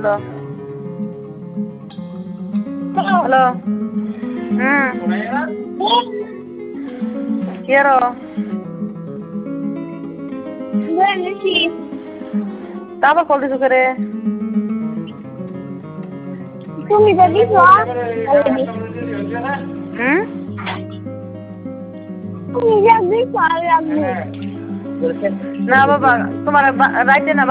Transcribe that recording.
দাও। হ্যালো। ಯಾರೋ ತಾಪ ಕೊಲ್ದಿಸು ಕರೆ তুমি তো দিছো তুমি যা দিছো আমি না বাবা তোমার রাইতে না